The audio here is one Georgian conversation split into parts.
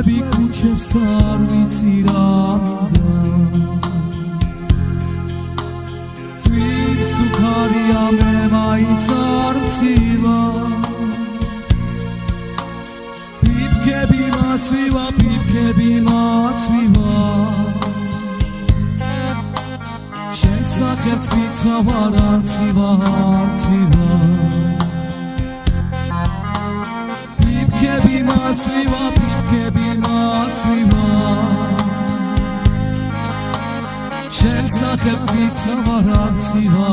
მიყვები კუჩებს და არ ვიცი რა მინდა წვიმს თუ ქარია მე მაინც არ მცივა პიპკები მაცვივა შესახებს მიცავარ არცივა პიპკები მაცვივა შესახებს მიცავარ არცივა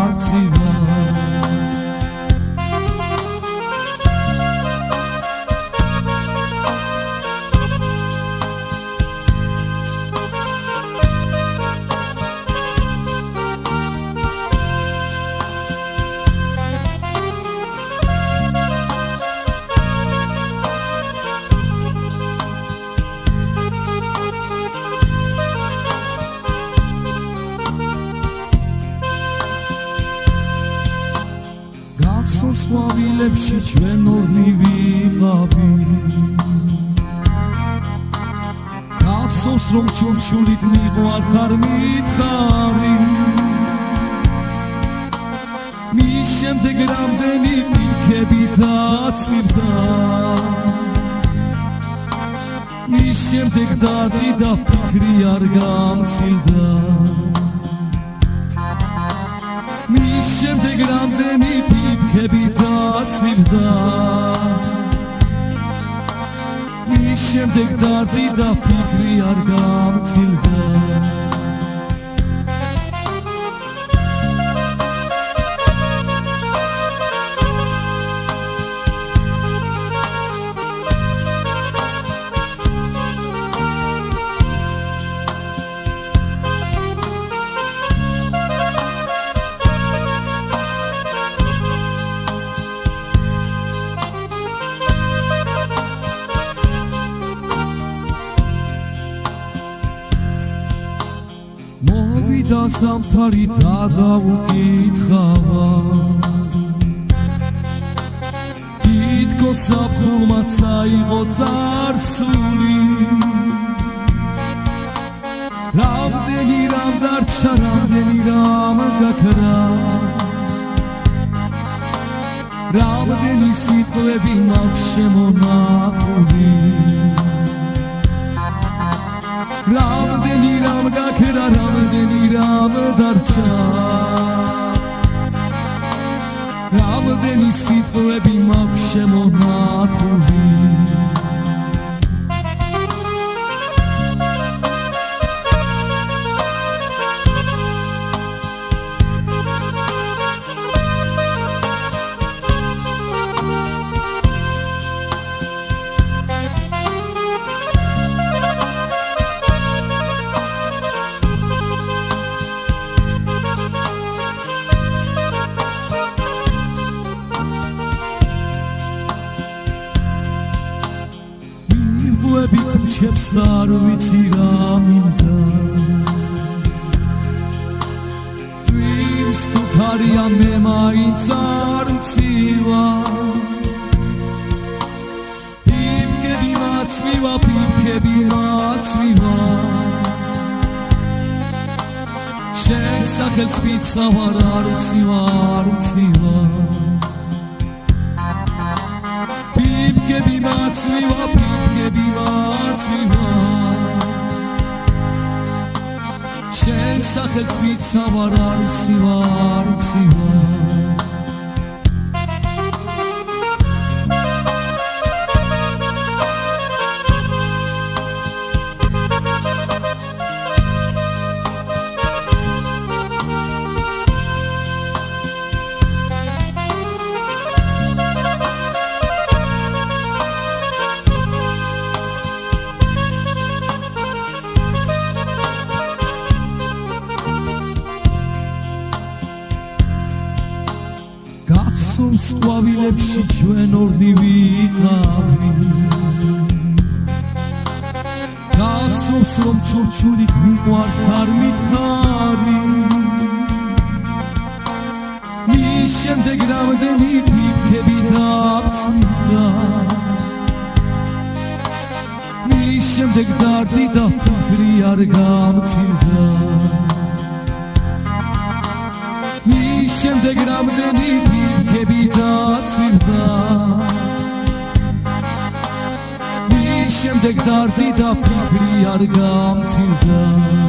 ყვავილებში ჩვენ ორნი ვიყავი გახსოვს რომ ჩურჩულით მიყვარხარ მითხარი მის შემდეგ რამდენი პილქები დაცვირდა მის შემდეგ დარდი და ფიქრი არ გამცილდა მის შემდეგ რამდენი პილქები დაცვირდა მის შემდეგ დარდი და ფიქრი არ გამცილდა მოვიდა ზამთარი დადაუკითხავა თითქოს ზაფხულმა წაიღო წარსული რამდენი რამ დარჩა რამდენი რამ გაქრა რამდენი სიტყვები მაქვს შემონახული რამდენი რამ გაქრა რამდენი რამ დარჩა რამდენი სიტყვები მაქვს შემონახული ყვები კუჩებს და არ ვიცი რა მინდა წვიმს თუ ქარია მე მაინც არ მცივა პიპკები მაცვივა შესახებს მიცავარ არცივა პიპკები მაცვივა შესახებს მიცავარ არცივა გახსოვს ყვავილებში ჩვენ ორნი ვიყავი გახსოვს რომ ჩურჩულით მიყვარხარ მითხარი მის შემდეგ რამდენი პილქები დაცვირდა მის შემდეგ დარდი და ფიქრი არ გამცილდა მის შემდეგ რამდენი ფიქრები დაცვირდა მის შემდეგ დარდი და ფიქრი არ გამცილდა